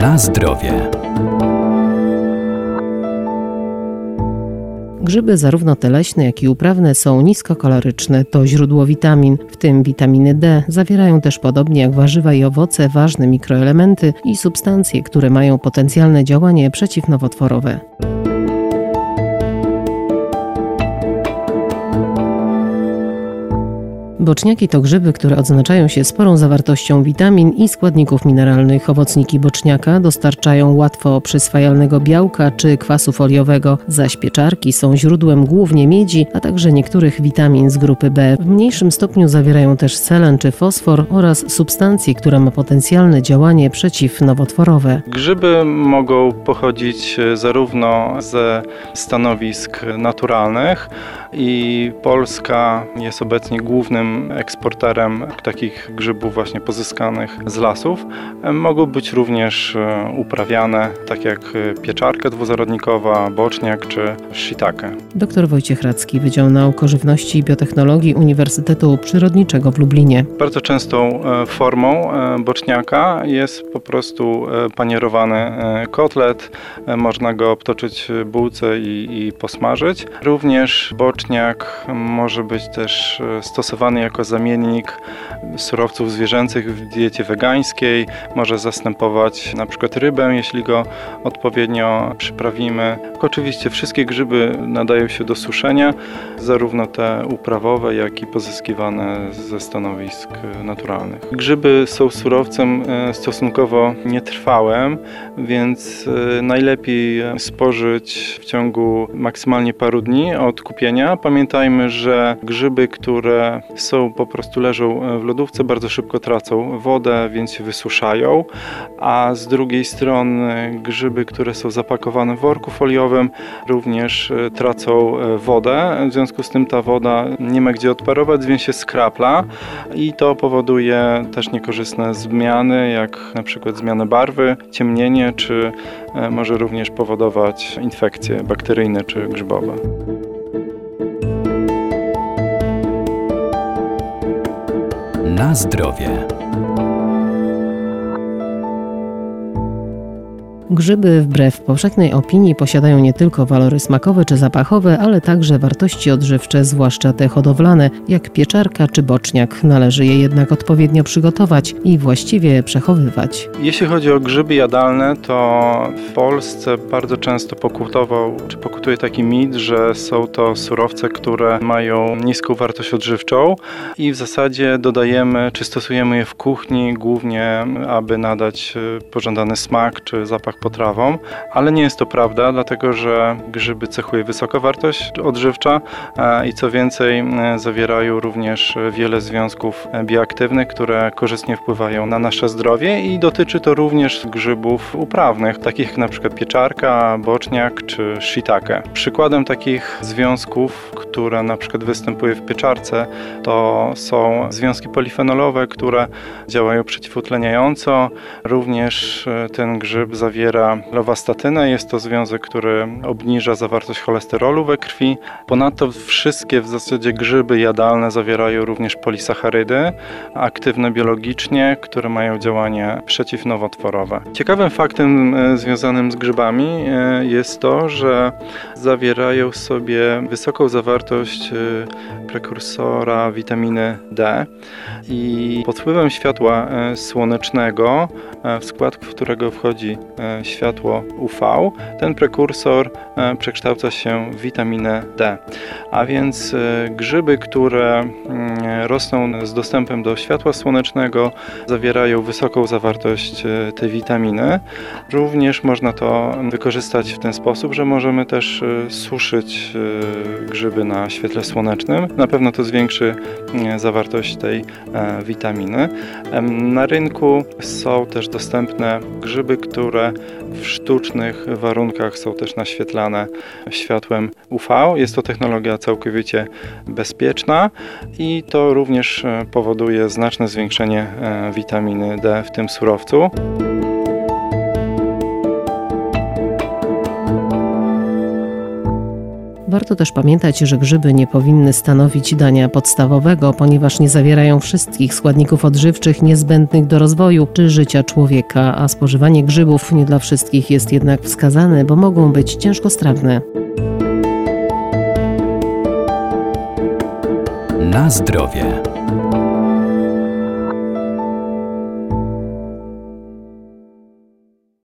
Na zdrowie. Grzyby, zarówno te leśne, jak i uprawne, są niskokaloryczne. To źródło witamin, w tym witaminy D. Zawierają też, podobnie jak warzywa i owoce, ważne mikroelementy i substancje, które mają potencjalne działanie przeciwnowotworowe. Boczniaki to grzyby, które odznaczają się sporą zawartością witamin i składników mineralnych. Owocniki boczniaka dostarczają łatwo przyswajalnego białka czy kwasu foliowego, zaś pieczarki są źródłem głównie miedzi, a także niektórych witamin z grupy B. W mniejszym stopniu zawierają też selen czy fosfor oraz substancje, które ma potencjalne działanie przeciwnowotworowe. Grzyby mogą pochodzić zarówno ze stanowisk naturalnych i Polska jest obecnie głównym eksporterem takich grzybów właśnie pozyskanych z lasów. Mogą być również uprawiane, tak jak pieczarka dwuzarodnikowa, boczniak czy shiitake. Dr Wojciech Radzki, Wydział Nauk o Żywności i Biotechnologii Uniwersytetu Przyrodniczego w Lublinie. Bardzo częstą formą boczniaka jest po prostu panierowany kotlet. Można go obtoczyć w bułce i posmażyć. Również boczniak może być też stosowany jako zamiennik surowców zwierzęcych w diecie wegańskiej. Może zastępować na przykład rybę, jeśli go odpowiednio przyprawimy. Oczywiście wszystkie grzyby nadają się do suszenia, zarówno te uprawowe, jak i pozyskiwane ze stanowisk naturalnych. Grzyby są surowcem stosunkowo nietrwałym, więc najlepiej spożyć w ciągu maksymalnie paru dni od kupienia. Pamiętajmy, że grzyby, które po prostu leżą w lodówce, bardzo szybko tracą wodę, więc się wysuszają, a z drugiej strony grzyby, które są zapakowane w worku foliowym, również tracą wodę. W związku z tym ta woda nie ma gdzie odparować, więc się skrapla i to powoduje też niekorzystne zmiany, jak na przykład zmianę barwy, ciemnienie, czy może również powodować infekcje bakteryjne czy grzybowe. Na zdrowie. Grzyby, wbrew powszechnej opinii, posiadają nie tylko walory smakowe czy zapachowe, ale także wartości odżywcze, zwłaszcza te hodowlane, jak pieczarka czy boczniak. Należy je jednak odpowiednio przygotować i właściwie przechowywać. Jeśli chodzi o grzyby jadalne, to w Polsce bardzo często pokutuje taki mit, że są to surowce, które mają niską wartość odżywczą i w zasadzie dodajemy czy stosujemy je w kuchni głównie, aby nadać pożądany smak czy zapach potrawom, ale nie jest to prawda, dlatego że grzyby cechuje wysoka wartość odżywcza i co więcej zawierają również wiele związków bioaktywnych, które korzystnie wpływają na nasze zdrowie i dotyczy to również grzybów uprawnych, takich jak na przykład pieczarka, boczniak czy shiitake. Przykładem takich związków, które na przykład występuje w pieczarce, to są związki polifenolowe, które działają przeciwutleniająco. Również ten grzyb zawiera lowastatynę. Jest to związek, który obniża zawartość cholesterolu we krwi. Ponadto wszystkie w zasadzie grzyby jadalne zawierają również polisacharydy aktywne biologicznie, które mają działanie przeciwnowotworowe. Ciekawym faktem związanym z grzybami jest to, że zawierają w sobie wysoką zawartość prekursora witaminy D i pod wpływem światła słonecznego, w skład którego wchodzi światło UV, ten prekursor przekształca się w witaminę D. A więc grzyby, które rosną z dostępem do światła słonecznego, zawierają wysoką zawartość tej witaminy. Również można to wykorzystać w ten sposób, że możemy też suszyć grzyby na świetle słonecznym. Na pewno to zwiększy zawartość tej witaminy. Na rynku są też dostępne grzyby, które w sztucznych warunkach są też naświetlane światłem UV. Jest to technologia całkowicie bezpieczna i to również powoduje znaczne zwiększenie witaminy D w tym surowcu. Warto też pamiętać, że grzyby nie powinny stanowić dania podstawowego, ponieważ nie zawierają wszystkich składników odżywczych niezbędnych do rozwoju czy życia człowieka, a spożywanie grzybów nie dla wszystkich jest jednak wskazane, bo mogą być ciężkostrawne. Na zdrowie.